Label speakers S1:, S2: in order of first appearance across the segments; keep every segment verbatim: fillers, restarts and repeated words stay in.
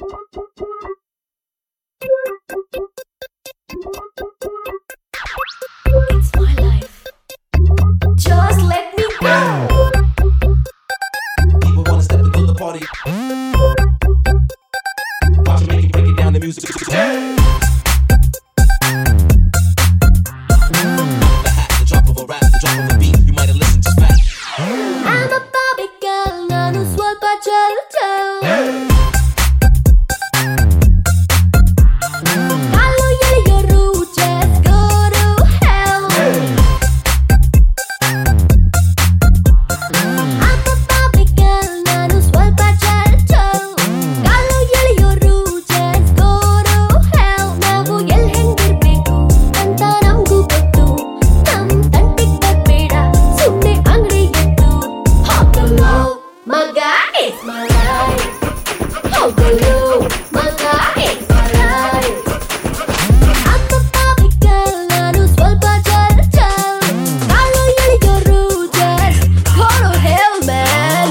S1: It's my life. Just let me go.
S2: People wanna step into the party. Watch me make it, break it down the music. The hat, the drop of a rap, the drop of a beat. You might have listened to fast.
S1: I'm a Barbie girl, ನಾನು ಸ್ವಲ್ಪ ಚಲ್ ಚಲ್. ಕಾಲು ಎಳೆಯೋರು just go to hell. I'm a Barbie girl, ನಾನು ಸ್ವಲ್ಪ ಚಲ್ ಚಲ್. ಕಾಲು ಎಳೆಯೋರು just go to hell. ನಾವು ಎಲ್ ಹೆಂಗಿರ್ಬೇಕು ಅಂತ ನಮ್ಗೂ ಗೊತ್ತು. ನಮ್ ತಂಟೆಗ್ ಬರ್ಬೇಡ, ಸುಮ್ನೆ ಅಂಗ್ಡಿ ಎದ್ದು. ಹೋಗಲು ಮಗ, it's my life. ಹೋಗಲು ಮಗ, it's my life. I'm a Barbie girl, ನಾನು ಸ್ವಲ್ಪ ಚಲ್ ಚಲ್. ಕಾಲು ಎಳೆಯೋರು just go to hell, man.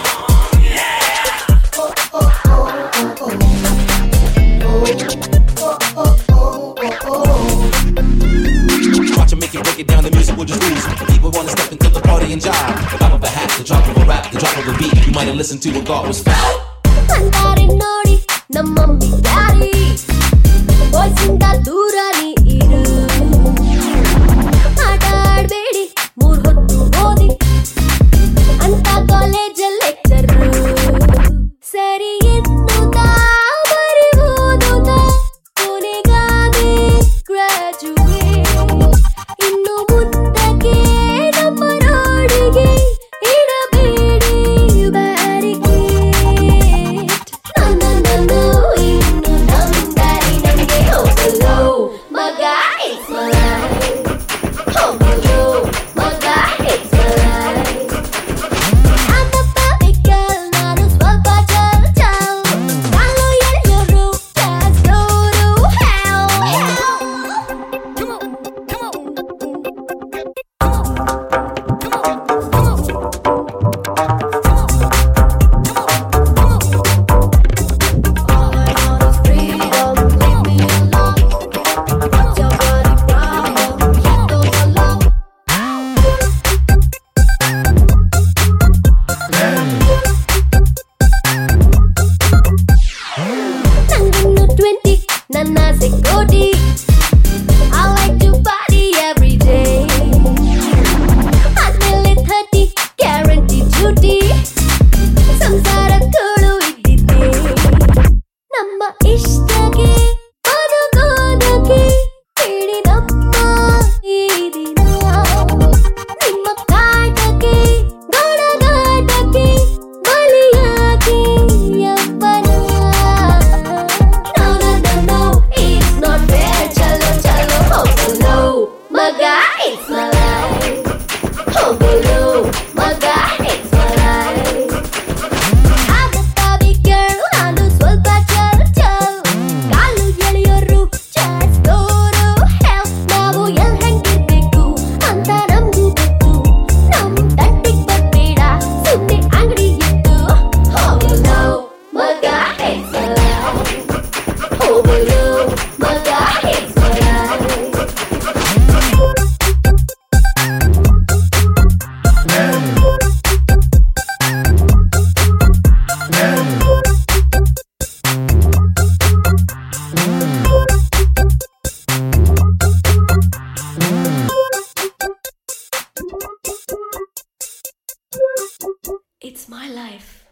S2: Watch me make it, break it down the music. Will just lose. People wanna step into the party and jive. The drop of a hat, the drop of a rap, the drop of a beat. You might have listened to what God was foul.
S1: ಅಂತಾರೆ ನೋಡಿ ನಮ್ಮ mummy daddy, boys ಇಂದ ದೂರ ನೀ ಇರು. ಆಟ ಆಡ್ಬೇಡಿ, ಮೂರ್ ಹೊತ್ತು ಓದಿ ಅಂತ ಕಾಲೇಜಲ್ಲಿ ಲೆಕ್ಚರ್. ಸರಿ ಎನ್ನುತ್ತಾ ಬರಿ ಓದುತ್ತಾ ಕೊನೆಗಾಗಿ ಗ್ರಾಜುಯೇಟ್. ಇನ್ನು ಮುಂದಕ್ಕೆ ನಮ್ಮ ನಾಡಿಗೆ ಇಡಬೇಡಿ ಬ್ಯಾರಿಕೇಡ್. ನನ್ನನ್ನು ಇನ್ನು ನಂಬರಿ ನನಗೆ ಹೋಗಲು ಮಗ, it's my life. ಹೋಗಲು ಮಗ, it's my life. I'm a Barbie girl, ನಾನು ಸ್ವಲ್ಪ ಚಲ್ ಚಲ್. ಕಾಲು ಎಳೆಯೋರು just go to hell. Come on, come on, all I want is freedom, leave me alone. What's your bloody problem? You don't belong. ನಂಗಿನ್ನು twenty, ನನ್ನ ಆಸೆ ಕೋಟಿ. I like to party every day. ಆದ್ಮೇಲೆ ಥರ್ಟಿ, ಗ್ಯಾರಂಟಿ ಡ್ಯೂಟಿ. ಸಂಸಾರ ತೋಳು ಇದ್ದಿದ್ದೆ ನಮ್ಮ ಇಷ್ಟಕ್ಕೆ ಬದುಕೋದಕ್ಕೆ. ಹೇಳಿ ನಮ್ಮ ಈ ದಿನ ನಿಮ್ಮ ಕಾಟಕ್ಕೆ, ಗೊಣಗಾಟಕ್ಕೆ ಬಲಿಯಾಗಿ ಯಪ್ಪನ. No, no, no, no, it's not fair. ಚಲೋ ಚಲೋ ಹೋಗಲು ಮಗ, it's my life. ಹೋಗಲು ಮಗ, it's my life. I'm a Barbie girl, ನಾನು ಸ್ವಲ್ಪ ಚಲ್ ಚಲ್. ಕಾಲು ಎಳೆಯೋರು just go to hell. ನಾವು ಎಲ್ ಹೆಂಗಿರ್ಬೇಕು ಅಂತ ನಮ್ಗೂ ಗೊತ್ತು. ನಮ್ ತಂಟೆಗ್ ಬರ್ಬೇಡ, ಸುಮ್ನೆ ಅಂಗಡಿ ಎದ್ದು. ಹೋಗಲು ಮಗ, it's my life. ಹೋಗಲು ಮಗ, it's my life. It's my life.